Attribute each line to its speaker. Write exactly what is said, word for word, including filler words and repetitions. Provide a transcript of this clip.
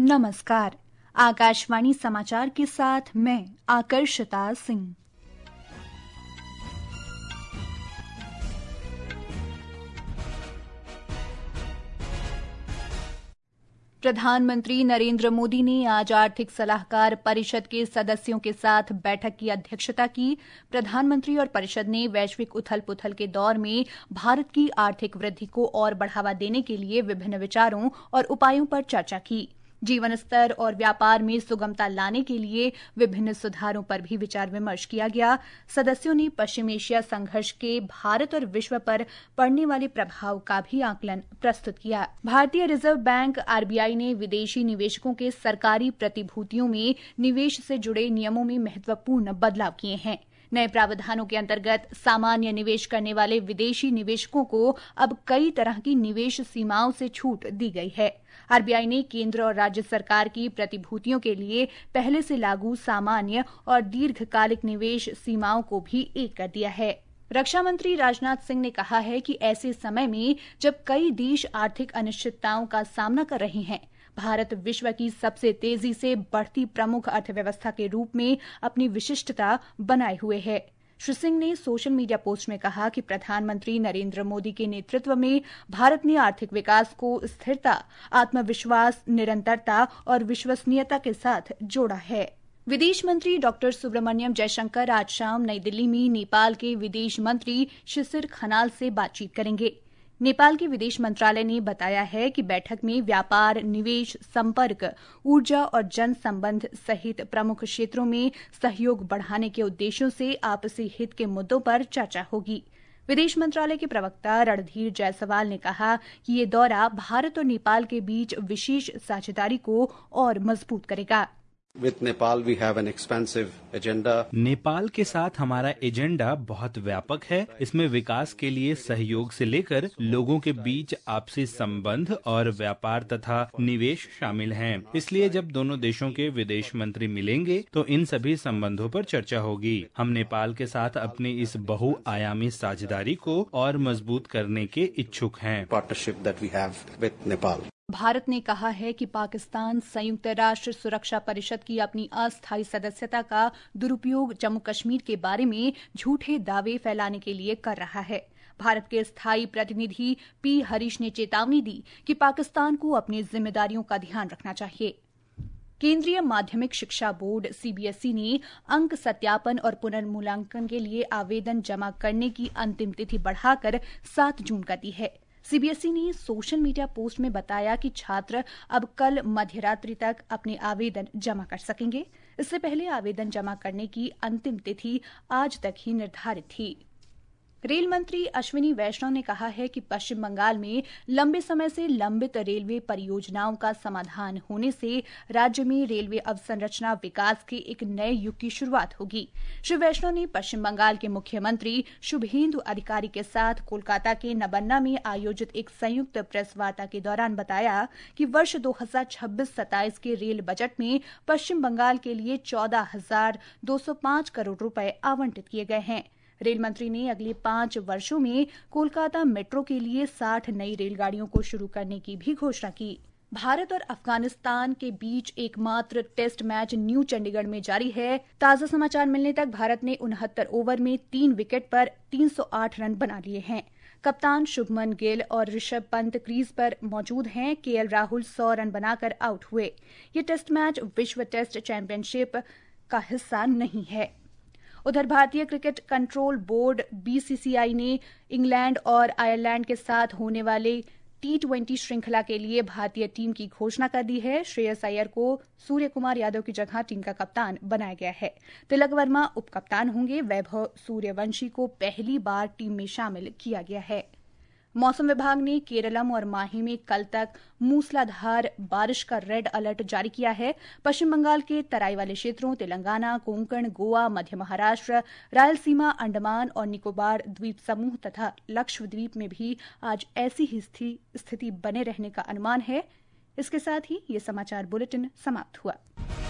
Speaker 1: नमस्कार। आकाशवाणी समाचार के साथ मैं आकर्षिता सिंह। प्रधानमंत्री नरेंद्र मोदी ने आज आर्थिक सलाहकार परिषद के सदस्यों के साथ बैठक की अध्यक्षता की। प्रधानमंत्री और परिषद ने वैश्विक उथल-पुथल के दौर में भारत की आर्थिक वृद्धि को और बढ़ावा देने के लिए विभिन्न विचारों और उपायों पर चर्चा की। जीवन स्तर और व्यापार में सुगमता लाने के लिए विभिन्न सुधारों पर भी विचार विमर्श किया गया। सदस्यों ने पश्चिम एशिया संघर्ष के भारत और विश्व पर पड़ने वाले प्रभाव का भी आकलन प्रस्तुत किया। भारतीय रिजर्व बैंक आरबीआई ने विदेशी निवेशकों के सरकारी प्रतिभूतियों में निवेश से जुड़े नियमों में महत्वपूर्ण बदलाव किए हैं। नए प्रावधानों के अंतर्गत सामान्य निवेश करने वाले विदेशी निवेशकों को अब कई तरह की निवेश सीमाओं से छूट दी गई है। आरबीआई ने केंद्र और राज्य सरकार की प्रतिभूतियों के लिए पहले से लागू सामान्य और दीर्घकालिक निवेश सीमाओं को भी एक कर दिया है। रक्षा मंत्री राजनाथ सिंह ने कहा है कि ऐसे समय में जब कई देश आर्थिक अनिश्चितताओं का सामना कर रहे हैं, भारत विश्व की सबसे तेजी से बढ़ती प्रमुख अर्थव्यवस्था के रूप में अपनी विशिष्टता बनाए हुए है। श्री सिंह ने सोशल मीडिया पोस्ट में कहा कि प्रधानमंत्री नरेंद्र मोदी के नेतृत्व में भारत ने आर्थिक विकास को स्थिरता, आत्मविश्वास, निरंतरता और विश्वसनीयता के साथ जोड़ा है। विदेश मंत्री डॉक्टर सुब्रमण्यम जयशंकर आज शाम नई दिल्ली में नेपाल के विदेश मंत्री शिशिर खनाल से बातचीत करेंगे। नेपाल के विदेश मंत्रालय ने बताया है कि बैठक में व्यापार, निवेश, संपर्क, ऊर्जा और जन संबंध सहित प्रमुख क्षेत्रों में सहयोग बढ़ाने के उद्देश्यों से आपसी हित के मुद्दों पर चर्चा होगी। विदेश मंत्रालय के प्रवक्ता रणधीर जायसवाल ने कहा कि ये दौरा भारत और नेपाल के बीच विशेष साझेदारी को और मजबूत करेगा।
Speaker 2: With Nepal we have an expansive agenda.
Speaker 3: Nepal के साथ हमारा एजेंडा बहुत व्यापक है। इसमें विकास के लिए सहयोग से लेकर लोगों के बीच आपसी संबंध और व्यापार तथा निवेश शामिल हैं। इसलिए जब दोनों देशों के विदेश मंत्री मिलेंगे तो इन सभी संबंधों पर चर्चा होगी। हम नेपाल के साथ अपनी इस बहुआयामी साझेदारी को और मजबूत करने के इच्छुक हैं।
Speaker 2: Partnership that we have with Nepal.
Speaker 1: Bharat ने कहा है कि पाकिस्तान संयुक्त राष्ट्र सुरक्षा परिषद की अपनी अस्थायी सदस्यता का दुरुपयोग जम्मू कश्मीर के बारे में झूठे दावे फैलाने के लिए कर रहा है। भारत के स्थायी प्रतिनिधि पी हरीश ने चेतावनी दी कि पाकिस्तान को अपनी जिम्मेदारियों का ध्यान रखना चाहिए। केंद्रीय माध्यमिक शिक्षा बोर्ड सीबीएसई ने अंक सत्यापन और पुनर्मूल्यांकन के लिए आवेदन जमा करने की अंतिम तिथि बढ़ाकर सात जून कर दी है। सीबीएसई ने सोशल मीडिया पोस्ट में बताया कि छात्र अब कल मध्यरात्रि तक अपने आवेदन जमा कर सकेंगे। इससे पहले आवेदन जमा करने की अंतिम तिथि आज तक ही निर्धारित थी। रेल मंत्री अश्विनी वैष्णव ने कहा है कि पश्चिम बंगाल में लंबे समय से लंबित रेलवे परियोजनाओं का समाधान होने से राज्य में रेलवे अवसंरचना विकास के एक नए युग की शुरुआत होगी। श्री वैष्णव ने पश्चिम बंगाल के मुख्यमंत्री शुभेंदु अधिकारी के साथ कोलकाता के नबन्ना में आयोजित एक संयुक्त प्रेस वार्ता के दौरान बताया कि वर्ष दो हजार छब्बीस सत्ताईस के रेल बजट में पश्चिम बंगाल के लिए चौदह हजार दो सौ पांच करोड़ रुपए आवंटित किए गए हैं। रेल मंत्री ने अगले पांच वर्षों में कोलकाता मेट्रो के लिए साठ नई रेलगाड़ियों को शुरू करने की भी घोषणा की। भारत और अफगानिस्तान के बीच एकमात्र टेस्ट मैच न्यू चंडीगढ़ में जारी है। ताजा समाचार मिलने तक भारत ने उनहत्तर ओवर में तीन विकेट पर तीन सौ आठ रन बना लिए हैं। कप्तान शुभमन गिल और ऋषभ पंत क्रीज पर मौजूद हैं। केएल राहुल सौ रन बनाकर आउट हुए। ये टेस्ट मैच विश्व टेस्ट चैंपियनशिप का हिस्सा नहीं है। उधर भारतीय क्रिकेट कंट्रोल बोर्ड बीसीसीआई ने इंग्लैंड और आयरलैंड के साथ होने वाले टी ट्वेंटी श्रृंखला के लिए भारतीय टीम की घोषणा कर दी है। श्रेयस अय्यर को सूर्य कुमार यादव की जगह टीम का कप्तान बनाया गया है। तिलक वर्मा उप कप्तान होंगे। वैभव सूर्यवंशी को पहली बार टीम में शामिल किया गया है। मौसम विभाग ने केरलम और माही में कल तक मूसलाधार बारिश का रेड अलर्ट जारी किया है। पश्चिम बंगाल के तराई वाले क्षेत्रों, तेलंगाना, कोंकण, गोवा, मध्य महाराष्ट्र, रायलसीमा, अंडमान और निकोबार द्वीप समूह तथा लक्षद्वीप में भी आज ऐसी ही स्थिति बने रहने का अनुमान है। इसके साथ ही ये समाचार बुलेटिन समाप्त हुआ।